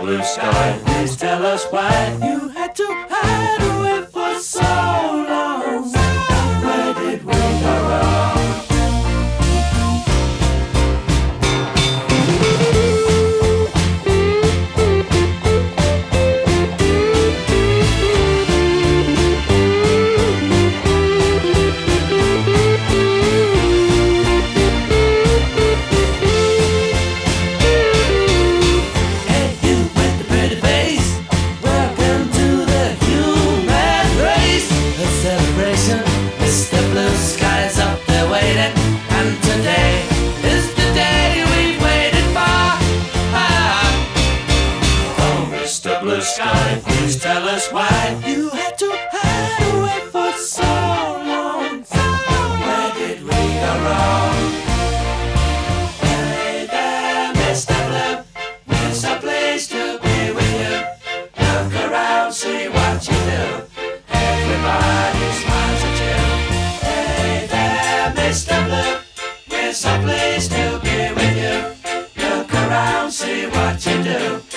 blue sky. Please tell us why you had to hide away for so long. Where did we go wrong? Blue sky, please tell us why you had to hide away for so long. Where did we go wrong? Hey there, Mr. Blue, it's a place to be with you. Look around, see what you do. Everybody smiles at you. Hey there, Mr. Blue, it's a place to be with you. Look around, see what you do.